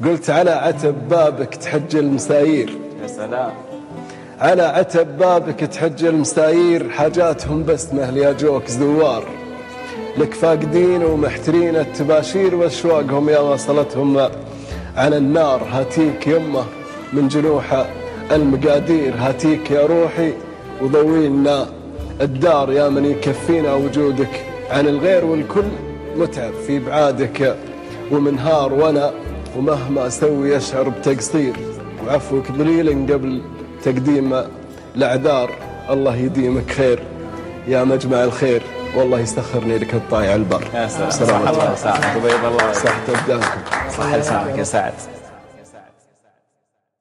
قلت على عتب بابك تحج المسايير. يا سلام. على عتب بابك تحج المسايير، حاجاتهم بس مهل يا جوك زوار. لك فاقدين ومحترين التباشير، واشواقهم يا وصلتهم على النار. هاتيك يمه من جنوح المقادير، هاتيك يا روحي وضوينا الدار. يا من يكفينا وجودك عن الغير، والكل متعب في بعادك ومنهار. وانا ومهما اسوي اشعر بتقصير، وعفوك ذليل قبل تقديم الاعذار. الله يديمك خير يا مجمع الخير، والله يسخرني لك الطايع البر. يا سلام. صح الله يسعدك وبيض الله. صحت ابدانكم. صح لسانك يا سعد.